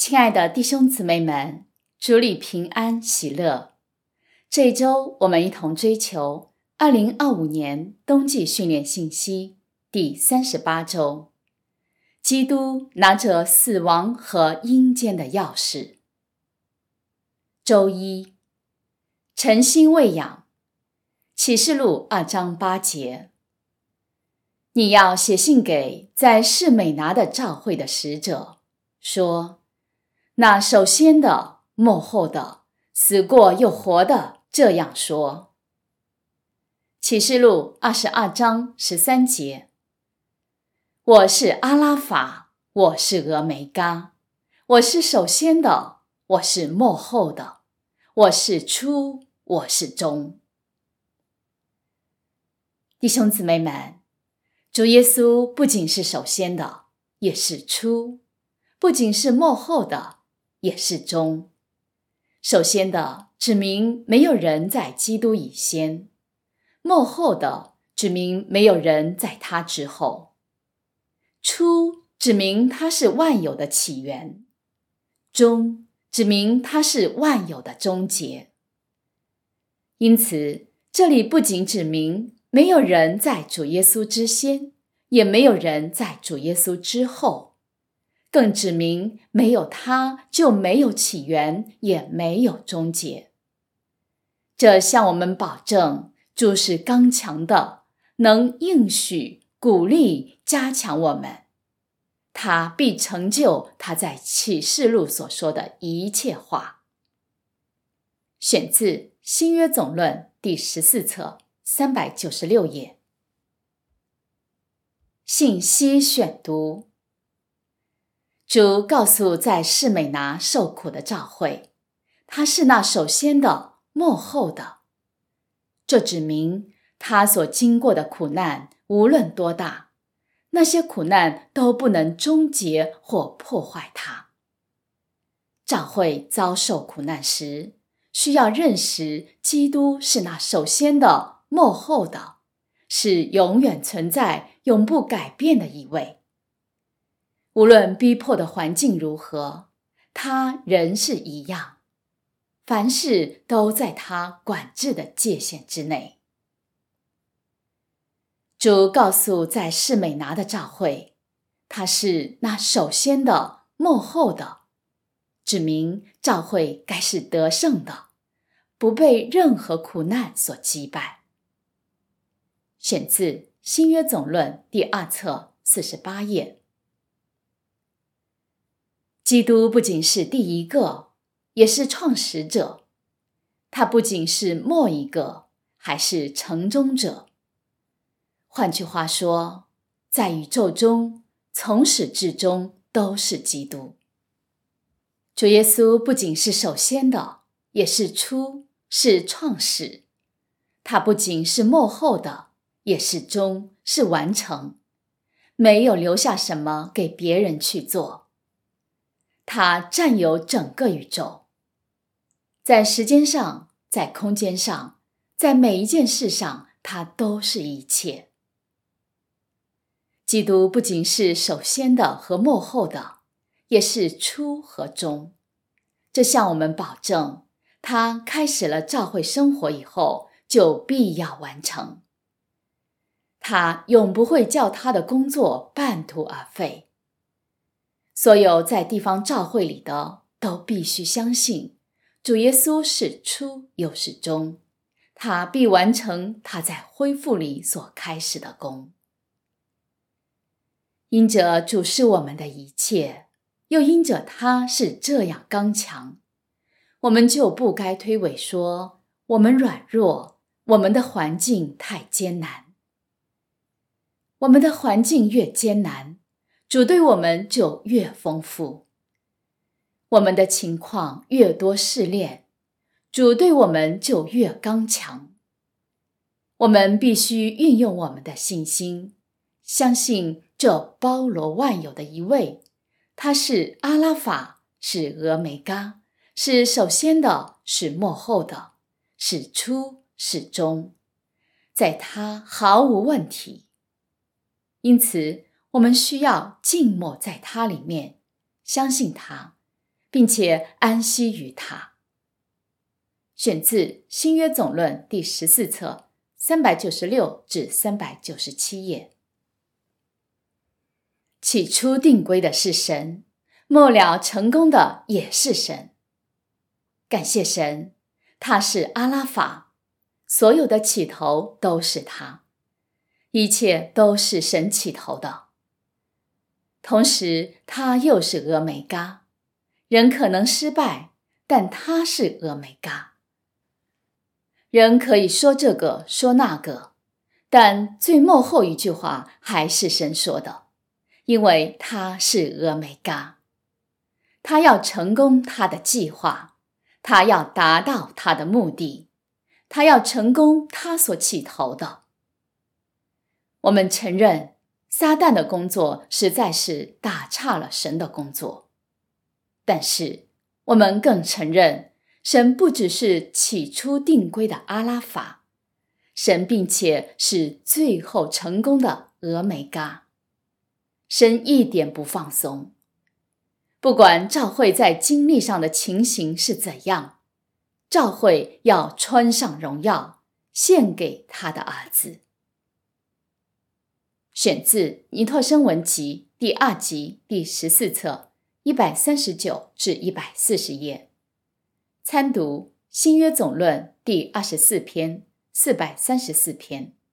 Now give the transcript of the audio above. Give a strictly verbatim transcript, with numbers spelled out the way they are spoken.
亲爱的弟兄姊妹们，主里平安喜乐。这一周我们一同追求二零二五年冬季训练信息第三十八周。基督拿着死亡和阴间的钥匙。周一，诚心喂养。启示录二章八节。你要写信给在士美拿的教会的使者，说，那首先的、末后的、死过又活的这样说。启示录二十二章十三节。我是阿拉法，我是俄梅嘎，我是首先的，我是末后的，我是初，我是终。弟兄姊妹们，主耶稣不仅是首先的，也是初，不仅是末后的，也是终。首先的指明没有人在基督以先，末后的指明没有人在他之后，初指明他是万有的起源，终指明他是万有的终结。因此，这里不仅指明没有人在主耶稣之先，也没有人在主耶稣之后，更指明没有他就没有起源，也没有终结。这向我们保证主是刚强的，能应许、鼓励、加强我们。他必成就他在启示录所说的一切话。选自新约总论第十四册三百九十六页。信息选读。主告诉在士美拿受苦的教会，他是那首先的、末后的。这指明他所经过的苦难无论多大，那些苦难都不能终结或破坏他。教会遭受苦难时，需要认识基督是那首先的、末后的，是永远存在、永不改变的一位。无论逼迫的环境如何，他仍是一样，凡事都在他管制的界限之内。主告诉在士美拿的教会，他是那首先的、末后的，指明教会该是得胜的，不被任何苦难所击败。选自新约总论第二册四十八页。基督不仅是第一个，也是创始者，他不仅是末一个，还是成终者。换句话说，在宇宙中，从始至终都是基督。主耶稣不仅是首先的，也是初，是创始。他不仅是末后的，也是终，是完成，没有留下什么给别人去做。他占有整个宇宙，在时间上，在空间上，在每一件事上，他都是一切。基督不仅是首先的和末后的，也是初和终。这向我们保证，他开始了教会生活以后，就必要完成。他永不会叫他的工作半途而废。所有在地方教会里的，都必须相信，主耶稣是初又是终，他必完成他在恢复里所开始的工。因着主是我们的一切，又因着他是这样刚强，我们就不该推诿说我们软弱，我们的环境太艰难。我们的环境越艰难，主对我们就越丰富。我们的情况越多试炼，主对我们就越刚强。我们必须运用我们的信心，相信这包罗万有的一位，他是阿拉法，是俄梅嘎，是首先的，是末后的，是初，是终，在他毫无问题。因此，我们需要静默在他里面，相信他， 并且安息于他。选自新约总论第十四册三百九十六至三百九十七页。起初定规的是神，末了成功的也是神。感谢神，他是阿拉法，所有的起头都是他，一切都是神起头的。同时他又是俄梅嘎，人可能失败，但他是俄梅嘎。人可以说这个说那个，但最末后一句话还是神说的，因为他是俄梅嘎。他要成功他的计划，他要达到他的目的，他要成功他所起头的。我们承认撒旦的工作实在是打岔了神的工作，但是我们更承认神不只是起初定规的阿拉法，神并且是最后成功的俄梅嘎。神一点不放松，不管教会在经历上的情形是怎样，教会要穿上荣耀，献给他的儿子。选自尼特生文集第二集第十四册一百三十九至一百四十页，参读新约总论第二十四篇四百三十四篇。